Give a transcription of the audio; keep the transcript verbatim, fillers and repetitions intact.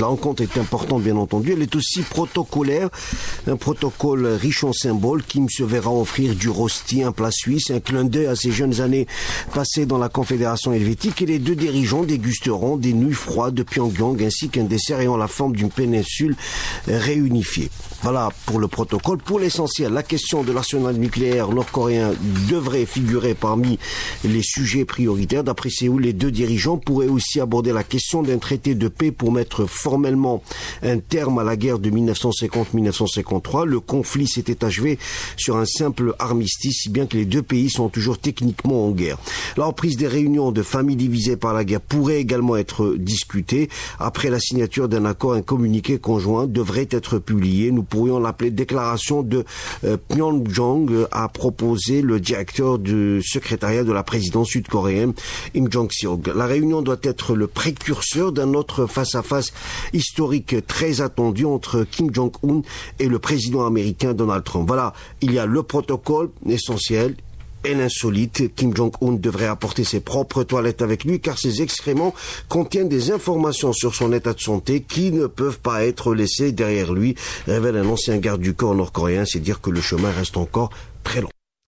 la rencontre est importante, bien entendu. Elle est aussi protocolaire, un protocole riche en symboles. Kim se verra offrir du rosti, un plat suisse, un clin d'œil à ses jeunes années passées dans la Confédération helvétique, et les deux dirigeants dégusteront des nouilles froides de Pyongyang ainsi qu'un dessert ayant la forme d'une péninsule réunifiée. Voilà pour le protocole. Pour l'essentiel, la question de l'arsenal nucléaire nord-coréen devrait figurer parmi les sujets prioritaires. D'après Séoul, les deux dirigeants pourraient aussi aborder la question d'un traité de paix pour mettre formellement un terme à la guerre de mille neuf cent cinquante mille neuf cent cinquante-trois. Le conflit s'était achevé sur un simple armistice, si bien que les deux pays sont toujours techniquement en guerre. La reprise des réunions de familles divisées par la guerre pourrait également être discutée. Après la signature d'un accord, un communiqué conjoint devrait être publié. Nous pourrions l'appeler déclaration de euh, Pyongyang, euh, a proposé le directeur du secrétariat de la présidence sud-coréenne, Im Jong-seok. La réunion doit être le précurseur d'un autre face-à-face historique très attendu entre Kim Jong-un et le président américain Donald Trump. Voilà, il y a le protocole essentiel et l'insolite. Kim Jong-un devrait apporter ses propres toilettes avec lui, car ses excréments contiennent des informations sur son état de santé qui ne peuvent pas être laissées derrière lui, révèle un ancien garde du corps nord-coréen. C'est dire que le chemin reste encore très long.